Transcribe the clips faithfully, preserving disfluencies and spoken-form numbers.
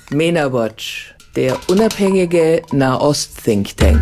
MENA Watch, der unabhängige Nahost-Think Tank.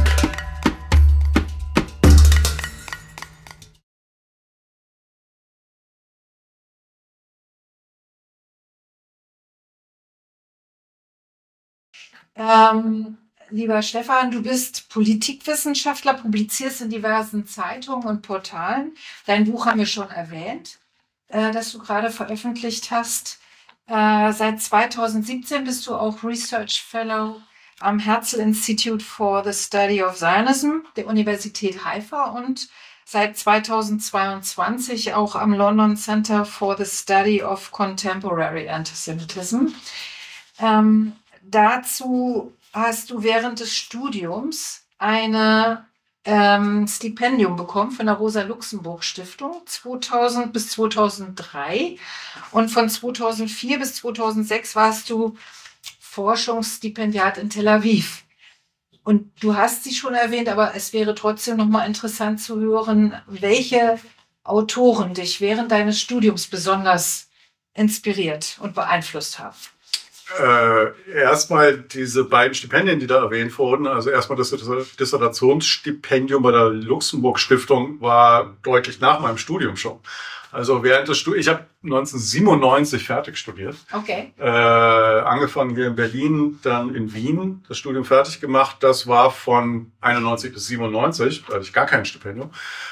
Ähm, lieber Stefan, du bist Politikwissenschaftler, publizierst in diversen Zeitungen und Portalen. Dein Buch haben wir schon erwähnt, äh, das du gerade veröffentlicht hast. Äh, seit zweitausendsiebzehn bist du auch Research Fellow am Herzl Institute for the Study of Zionism der Universität Haifa und seit zweitausendzweiundzwanzig auch am London Center for the Study of Contemporary Antisemitism. Ähm, dazu hast du während des Studiums eine ähm, Stipendium bekommen von der Rosa-Luxemburg-Stiftung zweitausend bis zweitausenddrei und von zweitausendvier bis zweitausendsechs warst du Forschungsstipendiat in Tel Aviv. Und du hast sie schon erwähnt, aber es wäre trotzdem noch mal interessant zu hören, welche Autoren dich während deines Studiums besonders inspiriert und beeinflusst haben. Äh, erstmal diese beiden Stipendien, die da erwähnt wurden. Also erstmal das Dissertationsstipendium bei der Luxemburg-Stiftung war deutlich nach meinem Studium schon. Also während des Studiums, ich habe neunzehnhundertsiebenundneunzig fertig studiert. Okay. Äh, angefangen hier in Berlin, dann in Wien, das Studium fertig gemacht. Das war von einundneunzig bis siebenundneunzig, da hatte ich gar kein Stipendium.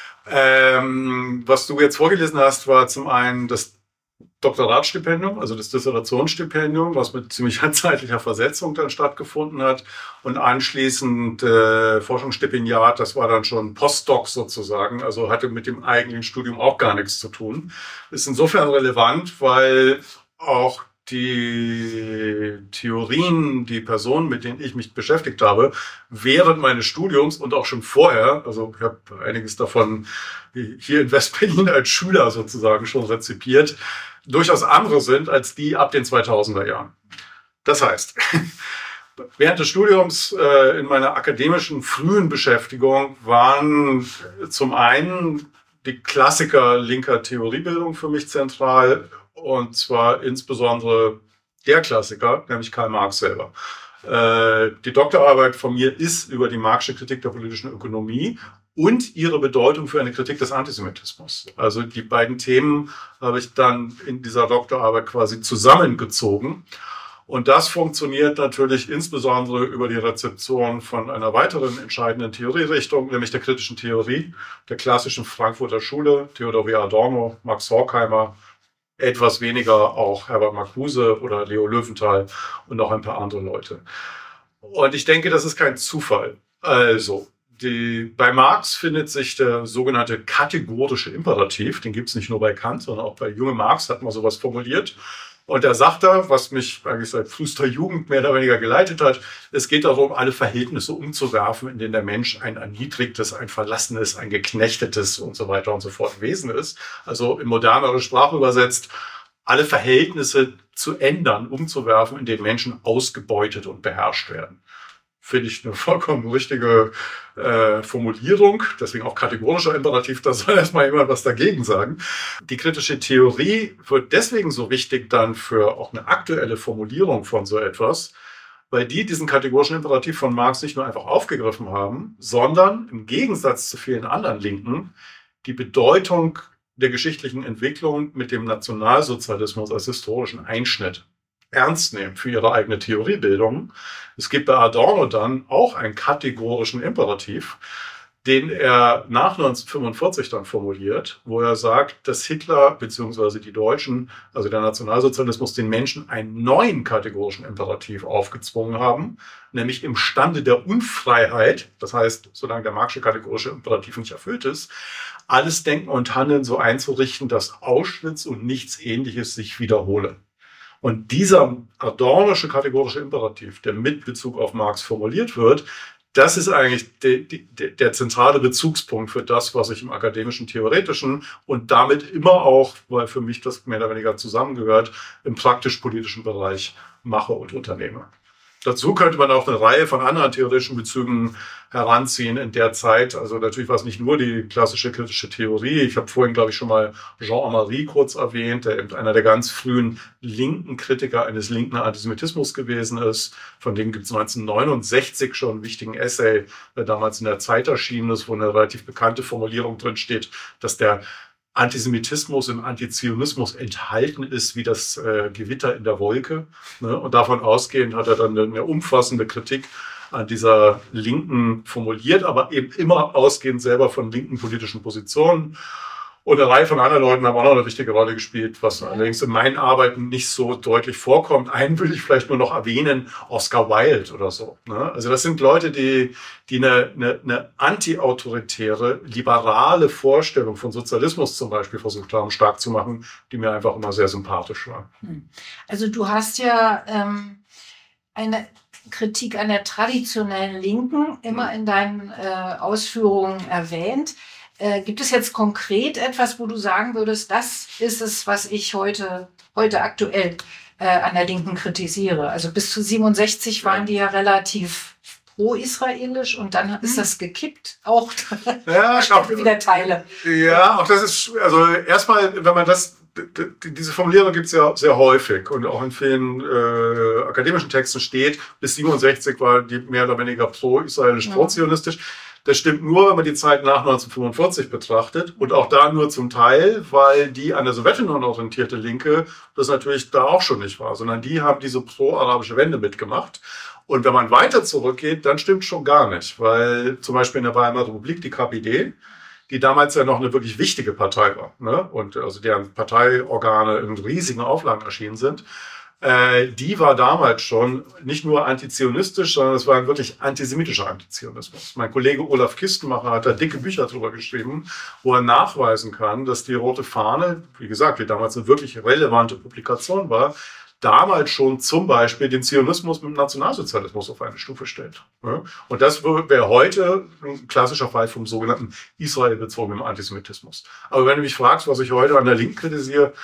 Ähm, was du jetzt vorgelesen hast, war zum einen das Doktoratsstipendium, also das Dissertationsstipendium, was mit ziemlicher zeitlicher Versetzung dann stattgefunden hat. Und anschließend äh, Forschungsstipendiat, das war dann schon Postdoc sozusagen, also hatte mit dem eigentlichen Studium auch gar nichts zu tun. Ist insofern relevant, weil auch die Theorien, die Personen, mit denen ich mich beschäftigt habe, während meines Studiums und auch schon vorher, also ich habe einiges davon hier in West-Berlin als Schüler sozusagen schon rezipiert, durchaus andere sind als die ab den zweitausender Jahren. Das heißt, während des Studiums äh, in meiner akademischen frühen Beschäftigung waren zum einen die Klassiker linker Theoriebildung für mich zentral, und zwar insbesondere der Klassiker, nämlich Karl Marx selber. Äh, die Doktorarbeit von mir ist über die Marxische Kritik der politischen Ökonomie und ihre Bedeutung für eine Kritik des Antisemitismus. Also die beiden Themen habe ich dann in dieser Doktorarbeit quasi zusammengezogen. Und das funktioniert natürlich insbesondere über die Rezeption von einer weiteren entscheidenden Theorierichtung, nämlich der kritischen Theorie, der klassischen Frankfurter Schule, Theodor W. Adorno, Max Horkheimer, etwas weniger auch Herbert Marcuse oder Leo Löwenthal und noch ein paar andere Leute. Und ich denke, das ist kein Zufall. Also, die, bei Marx findet sich der sogenannte kategorische Imperativ. Den gibt es nicht nur bei Kant, sondern auch bei Junge Marx hat man sowas formuliert. Und er sagt da, was mich eigentlich seit frühester Jugend mehr oder weniger geleitet hat, es geht darum, alle Verhältnisse umzuwerfen, in denen der Mensch ein erniedrigtes, ein verlassenes, ein geknechtetes und so weiter und so fort Wesen ist. Also in modernere Sprache übersetzt, alle Verhältnisse zu ändern, umzuwerfen, in denen Menschen ausgebeutet und beherrscht werden. Finde ich eine vollkommen richtige äh, Formulierung, deswegen auch kategorischer Imperativ, da soll erstmal jemand was dagegen sagen. Die kritische Theorie wird deswegen so wichtig dann für auch eine aktuelle Formulierung von so etwas, weil die diesen kategorischen Imperativ von Marx nicht nur einfach aufgegriffen haben, sondern im Gegensatz zu vielen anderen Linken die Bedeutung der geschichtlichen Entwicklung mit dem Nationalsozialismus als historischen Einschnitt ernst nehmen für ihre eigene Theoriebildung. Es gibt bei Adorno dann auch einen kategorischen Imperativ, den er nach neunzehnhundertfünfundvierzig dann formuliert, wo er sagt, dass Hitler bzw. die Deutschen, also der Nationalsozialismus, den Menschen einen neuen kategorischen Imperativ aufgezwungen haben, nämlich im Stande der Unfreiheit, das heißt, solange der Marxische kategorische Imperativ nicht erfüllt ist, alles Denken und Handeln so einzurichten, dass Auschwitz und nichts Ähnliches sich wiederhole. Und dieser adornische kategorische Imperativ, der mit Bezug auf Marx formuliert wird, das ist eigentlich de, de, der zentrale Bezugspunkt für das, was ich im akademischen, theoretischen und damit immer auch, weil für mich das mehr oder weniger zusammengehört, im praktisch-politischen Bereich mache und unternehme. Dazu könnte man auch eine Reihe von anderen theoretischen Bezügen heranziehen in der Zeit. Also natürlich war es nicht nur die klassische kritische Theorie. Ich habe vorhin, glaube ich, schon mal Jean Amery kurz erwähnt, der eben einer der ganz frühen linken Kritiker eines linken Antisemitismus gewesen ist. Von dem gibt es neunzehnhundertneunundsechzig schon einen wichtigen Essay, der damals in der Zeit erschienen ist, wo eine relativ bekannte Formulierung drin steht, dass der Antisemitismus im Antizionismus enthalten ist wie das äh, Gewitter in der Wolke. Ne? Und davon ausgehend hat er dann eine umfassende Kritik an dieser Linken formuliert, aber eben immer ausgehend selber von linken politischen Positionen. Und eine Reihe von anderen Leuten haben auch noch eine wichtige Rolle gespielt, was allerdings in meinen Arbeiten nicht so deutlich vorkommt. Einen will ich vielleicht nur noch erwähnen, Oscar Wilde oder so. Ne? Also das sind Leute, die, die eine, eine, eine anti-autoritäre, liberale Vorstellung von Sozialismus zum Beispiel versucht haben, stark zu machen, die mir einfach immer sehr sympathisch war. Also du hast ja ähm, eine Kritik an der traditionellen Linken immer in deinen äh, Ausführungen erwähnt. Äh, gibt es jetzt konkret etwas, wo du sagen würdest, das ist es, was ich heute, heute aktuell äh, an der Linken kritisiere? Also bis zu siebenundsechzig waren die ja relativ pro-israelisch und dann ist das gekippt. Auch ja, auch wieder Teile. Ja, auch das ist, also erstmal, wenn man das, diese Formulierung gibt es ja sehr häufig und auch in vielen äh, akademischen Texten steht, bis siebenundsechzig war die mehr oder weniger pro-israelisch, ja. pro-zionistisch. Das stimmt nur, wenn man die Zeit nach neunzehnhundertfünfundvierzig betrachtet und auch da nur zum Teil, weil die an der Sowjetunion orientierte Linke das natürlich da auch schon nicht war, sondern die haben diese pro-arabische Wende mitgemacht. Und wenn man weiter zurückgeht, dann stimmt schon gar nicht, weil zum Beispiel in der Weimarer Republik die K P D, die damals ja noch eine wirklich wichtige Partei war, ne? Und also deren Parteiorgane in riesigen Auflagen erschienen sind, äh, die war damals schon nicht nur antizionistisch, sondern es war ein wirklich antisemitischer Antizionismus. Mein Kollege Olaf Kistenmacher hat da dicke Bücher drüber geschrieben, wo er nachweisen kann, dass die Rote Fahne, wie gesagt, die damals eine wirklich relevante Publikation war, damals schon zum Beispiel den Zionismus mit dem Nationalsozialismus auf eine Stufe stellt. Und das wäre heute ein klassischer Fall vom sogenannten israelbezogenen Antisemitismus. Aber wenn du mich fragst, was ich heute an der Linken kritisiere,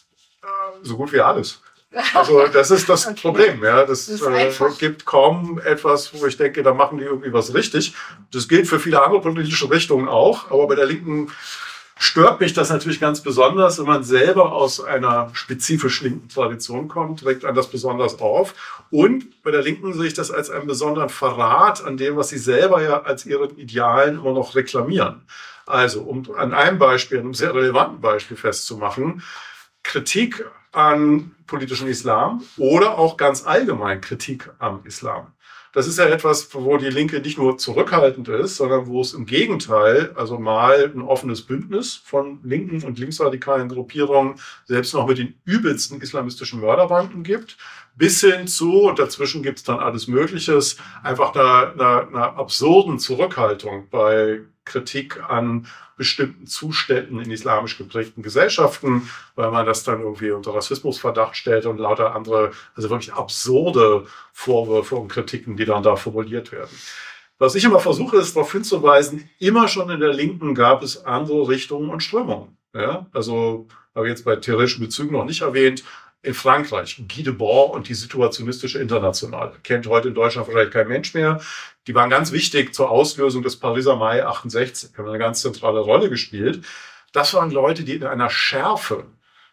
so gut wie alles. Also das ist das okay. Problem. Ja, das, das äh, gibt kaum etwas, wo ich denke, da machen die irgendwie was richtig. Das gilt für viele andere politische Richtungen auch, aber bei der Linken stört mich das natürlich ganz besonders, wenn man selber aus einer spezifisch linken Tradition kommt, regt einen das besonders auf. Und bei der Linken sehe ich das als einen besonderen Verrat an dem, was sie selber ja als ihren Idealen immer noch reklamieren. Also, um an einem Beispiel, einem sehr relevanten Beispiel festzumachen, Kritik an politischen Islam oder auch ganz allgemein Kritik am Islam. Das ist ja etwas, wo die Linke nicht nur zurückhaltend ist, sondern wo es im Gegenteil, also mal ein offenes Bündnis von linken und linksradikalen Gruppierungen, selbst noch mit den übelsten islamistischen Mörderbanden gibt, bis hin zu, und dazwischen gibt es dann alles Mögliches, einfach einer, einer, einer absurden Zurückhaltung bei Kritik an bestimmten Zuständen in islamisch geprägten Gesellschaften, weil man das dann irgendwie unter Rassismusverdacht stellt und lauter andere, also wirklich absurde Vorwürfe und Kritiken, die dann da formuliert werden. Was ich immer versuche, ist darauf hinzuweisen, immer schon in der Linken gab es andere Richtungen und Strömungen. Ja? Also, habe ich jetzt bei theoretischen Bezügen noch nicht erwähnt, in Frankreich, Guy Debord und die situationistische Internationale. Kennt heute in Deutschland wahrscheinlich kein Mensch mehr. Die waren ganz wichtig zur Auslösung des Pariser Mai achtundsechzig, haben eine ganz zentrale Rolle gespielt. Das waren Leute, die in einer Schärfe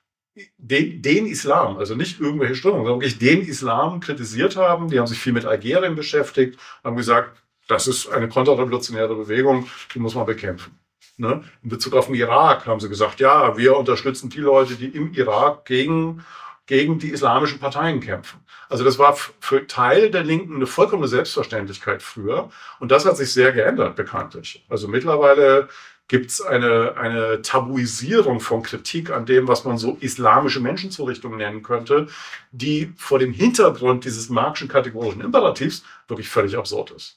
den, den Islam, also nicht irgendwelche Strömungen, sondern wirklich den Islam kritisiert haben. Die haben sich viel mit Algerien beschäftigt, haben gesagt, das ist eine konterrevolutionäre Bewegung, die muss man bekämpfen. Ne? In Bezug auf den Irak haben sie gesagt, ja, wir unterstützen die Leute, die im Irak gegen gegen die islamischen Parteien kämpfen. Also das war für Teile der Linken eine vollkommene Selbstverständlichkeit früher. Und das hat sich sehr geändert, bekanntlich. Also mittlerweile gibt es eine, eine Tabuisierung von Kritik an dem, was man so islamische Menschenzurichtung nennen könnte, die vor dem Hintergrund dieses marxischen kategorischen Imperativs wirklich völlig absurd ist.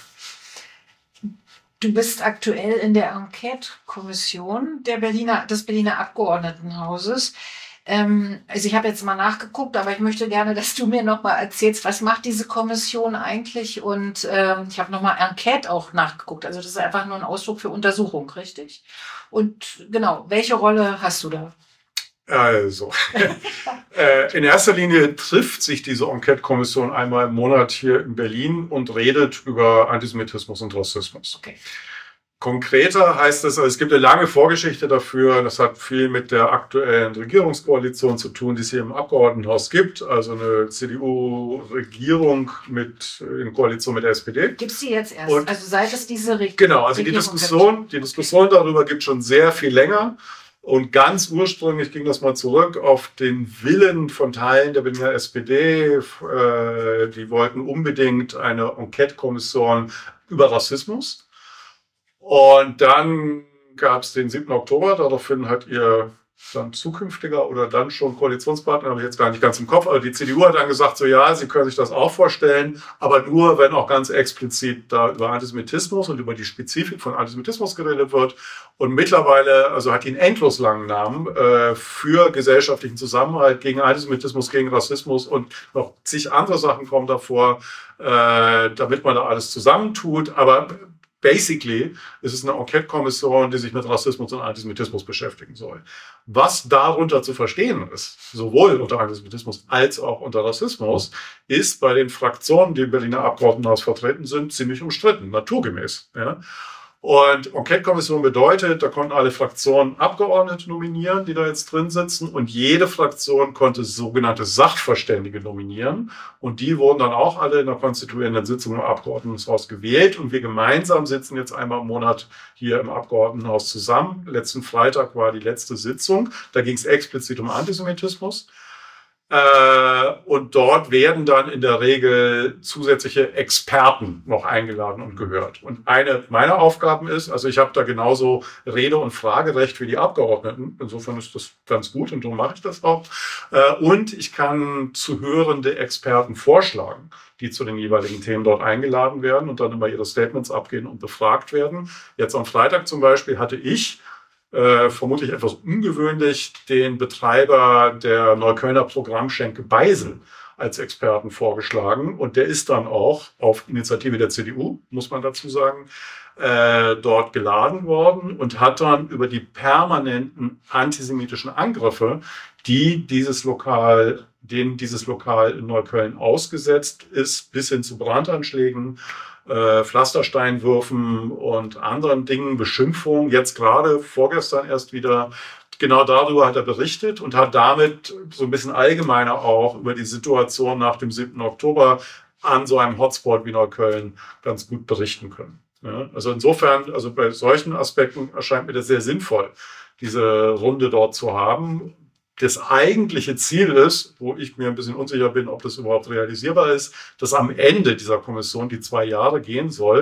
Du bist aktuell in der Enquete-Kommission der Berliner, des Berliner Abgeordnetenhauses. Also ich habe jetzt mal nachgeguckt, aber ich möchte gerne, dass du mir noch mal erzählst, was macht diese Kommission eigentlich? Und ähm, ich habe noch mal Enquete auch nachgeguckt. Also das ist einfach nur ein Ausdruck für Untersuchung, richtig? Und genau, welche Rolle hast du da? Also, äh, in erster Linie trifft sich diese Enquete-Kommission einmal im Monat hier in Berlin und redet über Antisemitismus und Rassismus. Okay. Konkreter heißt es, also es gibt eine lange Vorgeschichte dafür. Das hat viel mit der aktuellen Regierungskoalition zu tun, die es hier im Abgeordnetenhaus gibt. Also eine C D U-Regierung mit in Koalition mit der S P D. Gibt es die jetzt erst? Und also seit es diese Re genau, also die Regierung Diskussion, gibt. die Diskussion darüber gibt schon sehr viel länger. Und ganz ursprünglich ging das mal zurück auf den Willen von Teilen der Berliner S P D. Äh, die wollten unbedingt eine Enquete-Kommission über Rassismus. Und dann gab es den siebten Oktober, daraufhin hat ihr dann zukünftiger oder dann schon Koalitionspartner, habe ich jetzt gar nicht ganz im Kopf, aber die C D U hat dann gesagt, so ja, sie können sich das auch vorstellen, aber nur, wenn auch ganz explizit da über Antisemitismus und über die Spezifik von Antisemitismus geredet wird. Und mittlerweile, also hat die einen endlos langen Namen äh, für gesellschaftlichen Zusammenhalt gegen Antisemitismus, gegen Rassismus und noch zig andere Sachen kommen davor, äh, damit man da alles zusammentut, aber basically ist es eine Enquete-Kommission, die sich mit Rassismus und Antisemitismus beschäftigen soll. Was darunter zu verstehen ist, sowohl unter Antisemitismus als auch unter Rassismus, ist bei den Fraktionen, die im Berliner Abgeordnetenhaus vertreten sind, ziemlich umstritten, naturgemäß. Ja. Und Enquete-Kommission bedeutet, da konnten alle Fraktionen Abgeordnete nominieren, die da jetzt drin sitzen. Und jede Fraktion konnte sogenannte Sachverständige nominieren. Und die wurden dann auch alle in der konstituierenden Sitzung im Abgeordnetenhaus gewählt. Und wir gemeinsam sitzen jetzt einmal im Monat hier im Abgeordnetenhaus zusammen. Letzten Freitag war die letzte Sitzung. Da ging es explizit um Antisemitismus. Äh, und dort werden dann in der Regel zusätzliche Experten noch eingeladen und gehört. Und eine meiner Aufgaben ist, also ich habe da genauso Rede- und Fragerecht wie die Abgeordneten. Insofern ist das ganz gut und darum mache ich das auch. Äh, und ich kann zu hörende Experten vorschlagen, die zu den jeweiligen Themen dort eingeladen werden und dann immer ihre Statements abgeben und befragt werden. Jetzt am Freitag zum Beispiel hatte ich Äh, vermutlich etwas ungewöhnlich, den Betreiber der Neuköllner Programmschenke Beisel als Experten vorgeschlagen. Und der ist dann auch auf Initiative der C D U, muss man dazu sagen, äh, dort geladen worden und hat dann über die permanenten antisemitischen Angriffe, die dieses Lokal, denen dieses Lokal in Neukölln ausgesetzt ist, bis hin zu Brandanschlägen, Äh, Pflastersteinwürfen und anderen Dingen, Beschimpfungen. Jetzt gerade, vorgestern erst wieder, genau darüber hat er berichtet und hat damit so ein bisschen allgemeiner auch über die Situation nach dem siebten Oktober an so einem Hotspot wie Neukölln ganz gut berichten können. Ja, also insofern, also bei solchen Aspekten erscheint mir das sehr sinnvoll, diese Runde dort zu haben. Das eigentliche Ziel ist, wo ich mir ein bisschen unsicher bin, ob das überhaupt realisierbar ist, dass am Ende dieser Kommission, die zwei Jahre gehen soll,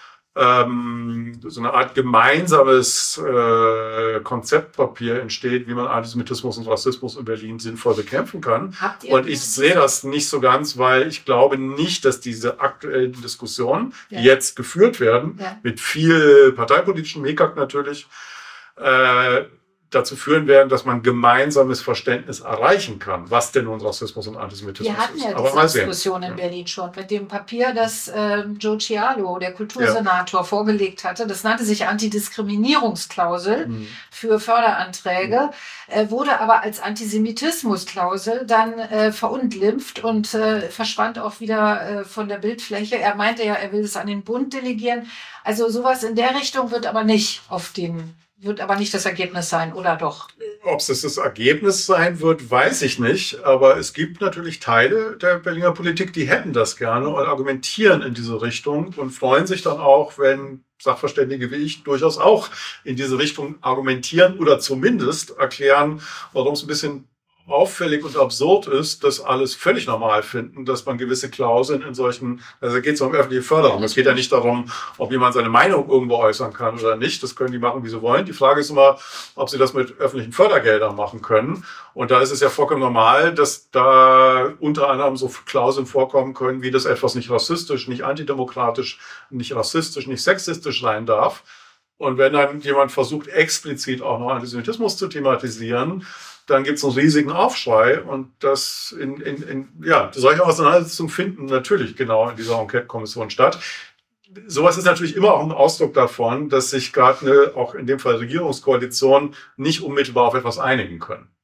ähm, so eine Art gemeinsames äh, Konzeptpapier entsteht, wie man Antisemitismus und Rassismus in Berlin sinnvoll bekämpfen kann. Habt ihr Und ich sehe das nicht so ganz, weil ich glaube nicht, dass diese aktuellen Diskussionen, ja. die jetzt geführt werden, ja. mit viel parteipolitischen Mekak natürlich, äh, dazu führen werden, dass man gemeinsames Verständnis erreichen kann, was denn nun Rassismus und Antisemitismus Wir hatten ist. ja Aber diese mal sehen. Diskussion in Ja. Berlin schon mit dem Papier, das äh, Joe Cialo, der Kultursenator, ja. vorgelegt hatte. Das nannte sich Antidiskriminierungsklausel mhm. für Förderanträge, mhm. äh, wurde aber als Antisemitismusklausel dann äh, verunglimpft und äh, verschwand auch wieder äh, von der Bildfläche. Er meinte ja, er will es an den Bund delegieren. Also sowas in der Richtung wird aber nicht auf den Wird aber nicht das Ergebnis sein, oder doch? Ob es das Ergebnis sein wird, weiß ich nicht. Aber es gibt natürlich Teile der Berliner Politik, die hätten das gerne und argumentieren in diese Richtung und freuen sich dann auch, wenn Sachverständige wie ich durchaus auch in diese Richtung argumentieren oder zumindest erklären, warum es ein bisschen auffällig und absurd ist, dass alles völlig normal finden, dass man gewisse Klauseln in solchen, also geht es um öffentliche Förderung. Es geht ja nicht darum, ob jemand seine Meinung irgendwo äußern kann oder nicht. Das können die machen, wie sie wollen. Die Frage ist immer, ob sie das mit öffentlichen Fördergeldern machen können. Und da ist es ja vollkommen normal, dass da unter anderem so Klauseln vorkommen können, wie das etwas nicht rassistisch, nicht antidemokratisch, nicht rassistisch, nicht sexistisch sein darf. Und wenn dann jemand versucht, explizit auch noch Antisemitismus zu thematisieren, dann gibt es einen riesigen Aufschrei und das in, in, in, ja, solche Auseinandersetzungen finden natürlich genau in dieser Enquete-Kommission statt. Sowas ist natürlich immer auch ein Ausdruck davon, dass sich gerade eine, auch in dem Fall Regierungskoalition, nicht unmittelbar auf etwas einigen können.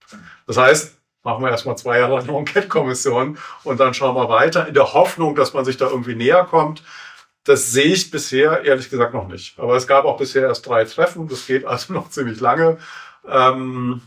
Das heißt, machen wir erstmal zwei Jahre eine Enquete-Kommission und dann schauen wir weiter, in der Hoffnung, dass man sich da irgendwie näher kommt. Das sehe ich bisher ehrlich gesagt noch nicht. Aber es gab auch bisher erst drei Treffen. Das geht also noch ziemlich lange. Ähm,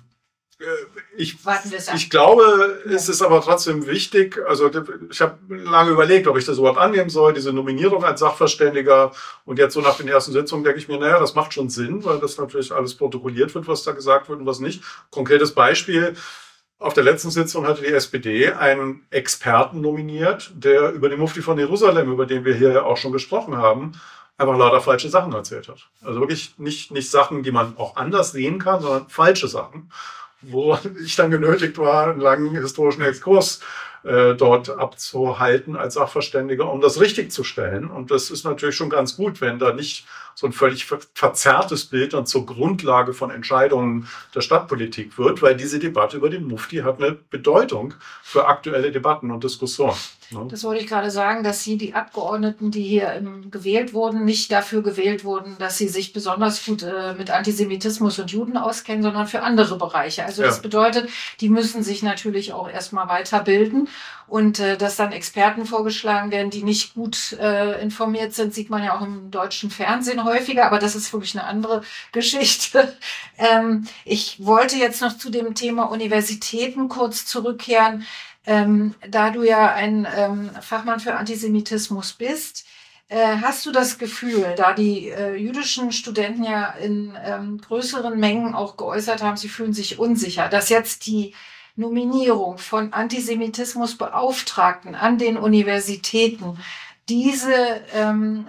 ich, ich glaube, es ist aber trotzdem wichtig. Also ich habe lange überlegt, ob ich das überhaupt annehmen soll, diese Nominierung als Sachverständiger. Und jetzt so nach den ersten Sitzungen denke ich mir, naja, das macht schon Sinn, weil das natürlich alles protokolliert wird, was da gesagt wird und was nicht. Konkretes Beispiel. Auf der letzten Sitzung hatte die S P D einen Experten nominiert, der über den Mufti von Jerusalem, über den wir hier ja auch schon gesprochen haben, einfach lauter falsche Sachen erzählt hat. Also wirklich nicht, nicht Sachen, die man auch anders sehen kann, sondern falsche Sachen, wo ich dann genötigt war, einen langen historischen Exkurs äh, dort abzuhalten als Sachverständiger, um das richtig zu stellen. Und das ist natürlich schon ganz gut, wenn da nicht so ein völlig verzerrtes Bild dann zur Grundlage von Entscheidungen der Stadtpolitik wird, weil diese Debatte über den Mufti hat eine Bedeutung für aktuelle Debatten und Diskussionen. Das wollte ich gerade sagen, dass Sie, die Abgeordneten, die hier ähm, gewählt wurden, nicht dafür gewählt wurden, dass sie sich besonders gut äh, mit Antisemitismus und Juden auskennen, sondern für andere Bereiche. Also ja. Das bedeutet, die müssen sich natürlich auch erstmal weiterbilden. Und äh, dass dann Experten vorgeschlagen werden, die nicht gut äh, informiert sind, sieht man ja auch im deutschen Fernsehen häufiger. Aber das ist wirklich eine andere Geschichte. ähm, ich wollte jetzt noch zu dem Thema Universitäten kurz zurückkehren. Ähm, da du ja ein ähm, Fachmann für Antisemitismus bist, äh, hast du das Gefühl, da die äh, jüdischen Studenten ja in ähm, größeren Mengen auch geäußert haben, sie fühlen sich unsicher, dass jetzt die Nominierung von Antisemitismusbeauftragten an den Universitäten diese ähm,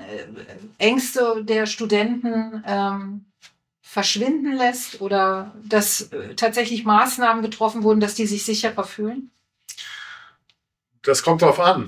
Ängste der Studenten ähm, verschwinden lässt oder dass äh, tatsächlich Maßnahmen getroffen wurden, dass die sich sicherer fühlen? Das kommt darauf an,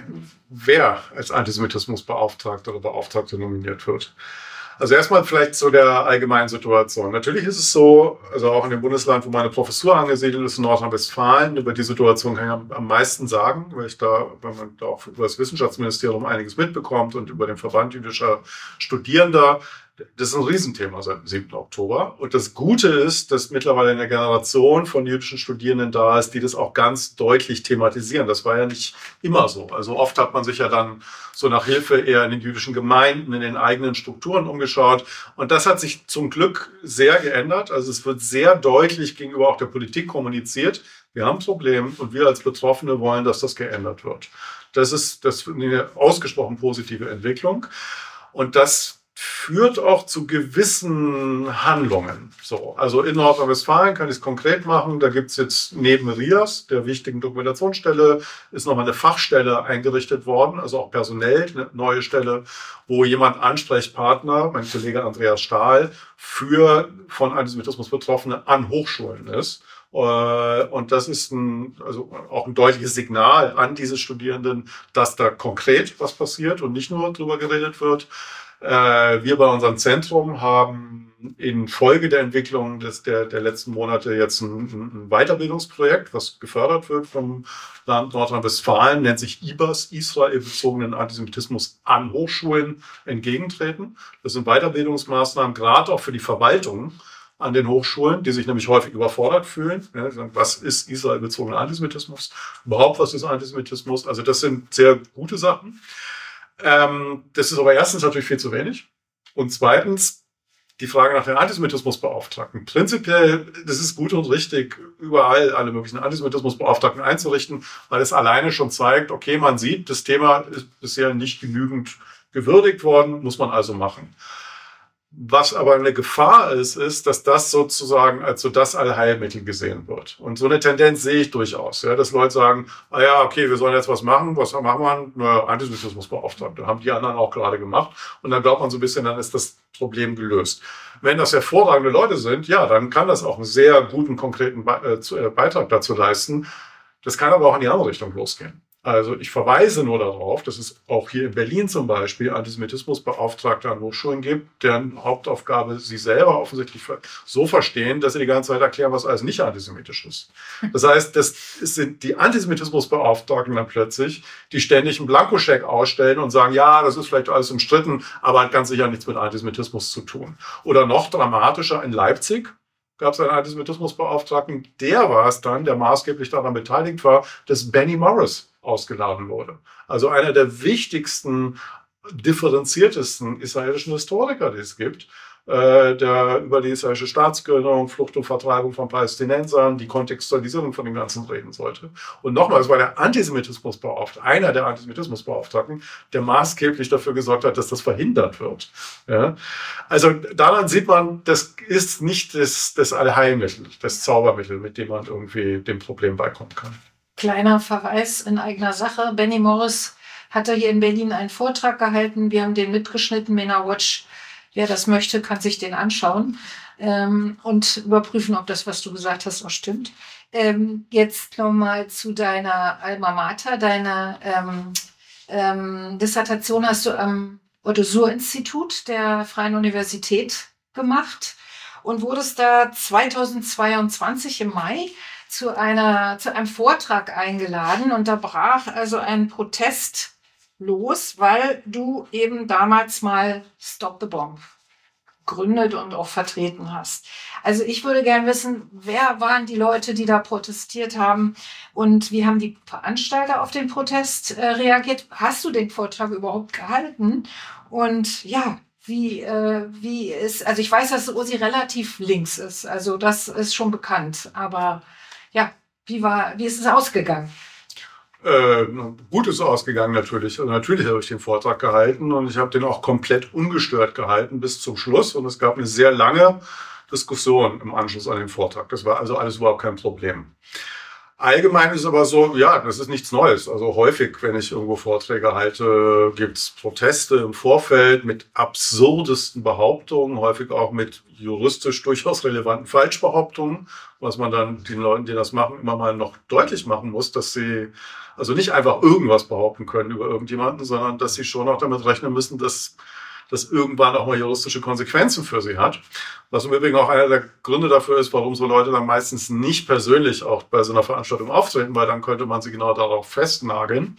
wer als Antisemitismusbeauftragter oder Beauftragte nominiert wird. Also erstmal vielleicht zu der allgemeinen Situation. Natürlich ist es so, also auch in dem Bundesland, wo meine Professur angesiedelt ist, in Nordrhein-Westfalen, über die Situation kann ich am meisten sagen, weil ich da, weil man da auch über das Wissenschaftsministerium einiges mitbekommt und über den Verband jüdischer Studierender. Das ist ein Riesenthema seit dem siebten Oktober. Und das Gute ist, dass mittlerweile eine Generation von jüdischen Studierenden da ist, die das auch ganz deutlich thematisieren. Das war ja nicht immer so. Also oft hat man sich ja dann so nach Hilfe eher in den jüdischen Gemeinden, in den eigenen Strukturen umgeschaut. Und das hat sich zum Glück sehr geändert. Also es wird sehr deutlich gegenüber auch der Politik kommuniziert. Wir haben ein Problem und wir als Betroffene wollen, dass das geändert wird. Das ist, das ist eine ausgesprochen positive Entwicklung. Und das führt auch zu gewissen Handlungen. So, also in Nordrhein-Westfalen kann ich es konkret machen. Da gibt es jetzt neben RIAS, der wichtigen Dokumentationsstelle, ist nochmal eine Fachstelle eingerichtet worden, also auch personell eine neue Stelle, wo jemand Ansprechpartner, mein Kollege Andreas Stahl, für von Antisemitismus Betroffene an Hochschulen ist. Und das ist ein, also auch ein deutliches Signal an diese Studierenden, dass da konkret was passiert und nicht nur drüber geredet wird. Wir bei unserem Zentrum haben in Folge der Entwicklung des, der, der letzten Monate jetzt ein, ein Weiterbildungsprojekt, was gefördert wird vom Land Nordrhein-Westfalen, nennt sich I B A S, israelbezogenen Antisemitismus an Hochschulen entgegentreten. Das sind Weiterbildungsmaßnahmen, gerade auch für die Verwaltungen an den Hochschulen, die sich nämlich häufig überfordert fühlen. Was ist israelbezogener Antisemitismus? Überhaupt, was ist Antisemitismus? Also das sind sehr gute Sachen. Ähm, das ist aber erstens natürlich viel zu wenig. Und zweitens die Frage nach den Antisemitismusbeauftragten. Prinzipiell, das ist gut und richtig, überall alle möglichen Antisemitismusbeauftragten einzurichten, weil es alleine schon zeigt, okay, man sieht, das Thema ist bisher nicht genügend gewürdigt worden, muss man also machen. Was aber eine Gefahr ist, ist, dass das sozusagen als so das Allheilmittel gesehen wird. Und so eine Tendenz sehe ich durchaus, ja, dass Leute sagen, ah ja, okay, wir sollen jetzt was machen. Was machen wir? Na, Antisemitismusbeauftragte. Haben die anderen auch gerade gemacht. Und dann glaubt man so ein bisschen, dann ist das Problem gelöst. Wenn das hervorragende Leute sind, ja, dann kann das auch einen sehr guten, konkreten Beitrag dazu leisten. Das kann aber auch in die andere Richtung losgehen. Also ich verweise nur darauf, dass es auch hier in Berlin zum Beispiel Antisemitismusbeauftragte an Hochschulen gibt, deren Hauptaufgabe sie selber offensichtlich so verstehen, dass sie die ganze Zeit erklären, was alles nicht antisemitisch ist. Das heißt, das sind die Antisemitismusbeauftragten dann plötzlich, die ständig einen Blankoscheck ausstellen und sagen, ja, das ist vielleicht alles umstritten, aber hat ganz sicher nichts mit Antisemitismus zu tun. Oder noch dramatischer in Leipzig. gab es einen Antisemitismusbeauftragten. Der war es dann, der maßgeblich daran beteiligt war, dass Benny Morris ausgeladen wurde. Also einer der wichtigsten, differenziertesten israelischen Historiker, die es gibt, äh, der über die israelische Staatsgründung, Flucht und Vertreibung von Palästinensern, die Kontextualisierung von dem Ganzen reden sollte. Und nochmal, es war der Antisemitismusbeauftragte, einer der Antisemitismusbeauftragten, der maßgeblich dafür gesorgt hat, dass das verhindert wird. Ja? Also daran sieht man, das ist nicht das, das Allheilmittel, das Zaubermittel, mit dem man irgendwie dem Problem beikommen kann. Kleiner Verweis in eigener Sache. Benny Morris hatte hier in Berlin einen Vortrag gehalten. Wir haben den mitgeschnitten, MENA Watch. Wer das möchte, kann sich den anschauen ähm, und überprüfen, ob das, was du gesagt hast, auch stimmt. Ähm, jetzt nochmal zu deiner Alma Mater. Deine ähm, ähm, Dissertation hast du am Otto-Suhr-Institut der Freien Universität gemacht und wurdest da zweitausendzweiundzwanzig im Mai zu, einer, zu einem Vortrag eingeladen. Und da brach also ein Protest los, weil du eben damals mal Stop the Bomb gegründet und auch vertreten hast. Also ich würde gern wissen, wer waren die Leute, die da protestiert haben und wie haben die Veranstalter auf den Protest äh, reagiert? Hast du den Vortrag überhaupt gehalten? Und ja, wie, äh, wie ist, also ich weiß, dass Ursi relativ links ist, also das ist schon bekannt, aber ja, wie war, wie ist es ausgegangen? Äh, gut ist ausgegangen natürlich. Also natürlich habe ich den Vortrag gehalten und ich habe den auch komplett ungestört gehalten bis zum Schluss. Und es gab eine sehr lange Diskussion im Anschluss an den Vortrag. Das war also alles überhaupt kein Problem. Allgemein ist aber so, ja, das ist nichts Neues. Also häufig, wenn ich irgendwo Vorträge halte, gibt es Proteste im Vorfeld mit absurdesten Behauptungen, häufig auch mit juristisch durchaus relevanten Falschbehauptungen, was man dann den Leuten, die das machen, immer mal noch deutlich machen muss, dass sie also nicht einfach irgendwas behaupten können über irgendjemanden, sondern dass sie schon auch damit rechnen müssen, dass das irgendwann auch mal juristische Konsequenzen für sie hat. Was im Übrigen auch einer der Gründe dafür ist, warum so Leute dann meistens nicht persönlich auch bei so einer Veranstaltung auftreten, weil dann könnte man sie genau darauf festnageln.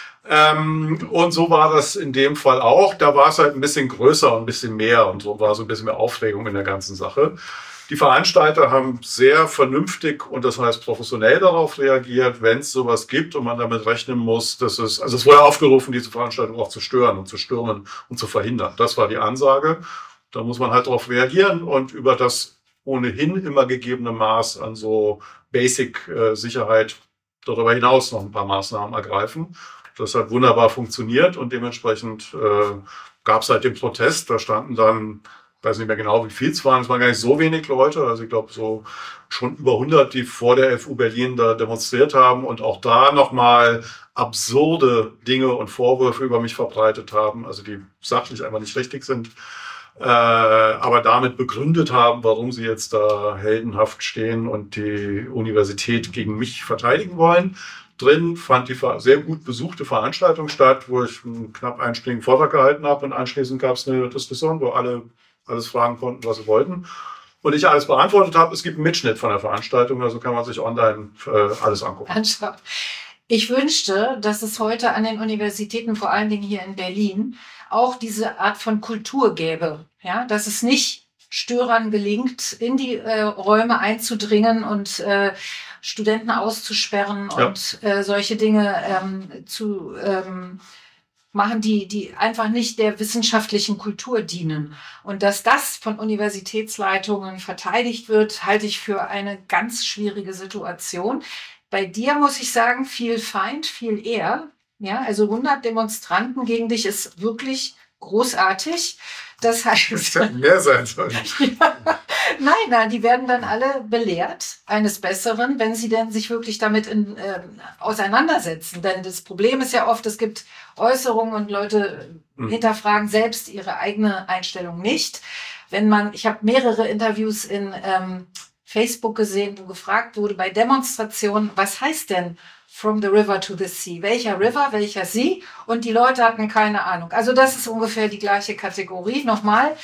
Ähm, und so war das in dem Fall auch. Da war es halt ein bisschen größer und ein bisschen mehr und so war so ein bisschen mehr Aufregung in der ganzen Sache. Die Veranstalter haben sehr vernünftig und das heißt professionell darauf reagiert, wenn es sowas gibt und man damit rechnen muss, dass es, also es wurde aufgerufen, diese Veranstaltung auch zu stören und zu stürmen und zu verhindern. Das war die Ansage. Da muss man halt darauf reagieren und über das ohnehin immer gegebene Maß an so Basic-Sicherheit darüber hinaus noch ein paar Maßnahmen ergreifen. Das hat wunderbar funktioniert und dementsprechend äh, gab es halt den Protest. Da standen dann, ich weiß nicht mehr genau, wie viel es waren. Es waren gar nicht so wenig Leute. Also ich glaube so schon über hundert, die vor der F U Berlin da demonstriert haben und auch da nochmal absurde Dinge und Vorwürfe über mich verbreitet haben, also die sachlich einfach nicht richtig sind, äh, aber damit begründet haben, warum sie jetzt da heldenhaft stehen und die Universität gegen mich verteidigen wollen. Drin fand die sehr gut besuchte Veranstaltung statt, wo ich einen knapp einstündigen Vortrag gehalten habe und anschließend gab es eine Diskussion, wo alle alles fragen konnten, was sie wollten. Und ich alles beantwortet habe. Es gibt einen Mitschnitt von der Veranstaltung, also kann man sich online äh, alles angucken. Anschauen. Ich wünschte, dass es heute an den Universitäten, vor allen Dingen hier in Berlin, auch diese Art von Kultur gäbe. Ja, dass es nicht Störern gelingt, in die äh, Räume einzudringen und äh, Studenten auszusperren ja. und äh, solche Dinge ähm, zu ähm, machen, die, die einfach nicht der wissenschaftlichen Kultur dienen. Und dass das von Universitätsleitungen verteidigt wird, halte ich für eine ganz schwierige Situation. Bei dir muss ich sagen, viel Feind, viel eher. Ja, also hundert Demonstranten gegen dich ist wirklich großartig. Das heißt, das hätte mehr sein sollen. Ja, nein, nein, die werden dann alle belehrt eines Besseren, wenn sie denn sich wirklich damit in, äh, auseinandersetzen. Denn das Problem ist ja oft, es gibt Äußerungen und Leute hm. hinterfragen selbst ihre eigene Einstellung nicht. Wenn man, ich habe mehrere Interviews in ähm, Facebook gesehen, wo gefragt wurde bei Demonstrationen, was heißt denn From the River to the Sea? Welcher River, welcher See? Und die Leute hatten keine Ahnung. Also das ist ungefähr die gleiche Kategorie. Nochmal,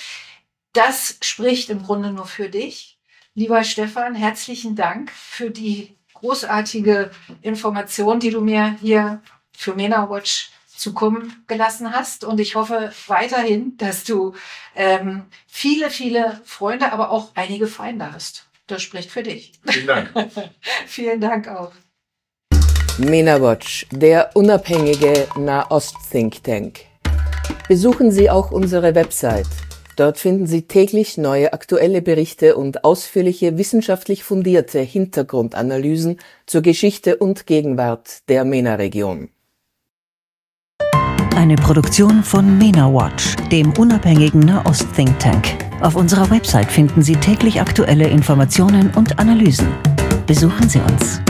das spricht im Grunde nur für dich. Lieber Stefan, herzlichen Dank für die großartige Information, die du mir hier für MENA Watch zukommen gelassen hast. Und ich hoffe weiterhin, dass du ähm, viele, viele Freunde, aber auch einige Feinde hast. Das spricht für dich. Vielen Dank. Vielen Dank auch. MENA-Watch, der unabhängige Nahost-Think Tank. Besuchen Sie auch unsere Website. Dort finden Sie täglich neue aktuelle Berichte und ausführliche wissenschaftlich fundierte Hintergrundanalysen zur Geschichte und Gegenwart der MENA-Region. Eine Produktion von MENA-Watch, dem unabhängigen Nahost-Think Tank. Auf unserer Website finden Sie täglich aktuelle Informationen und Analysen. Besuchen Sie uns.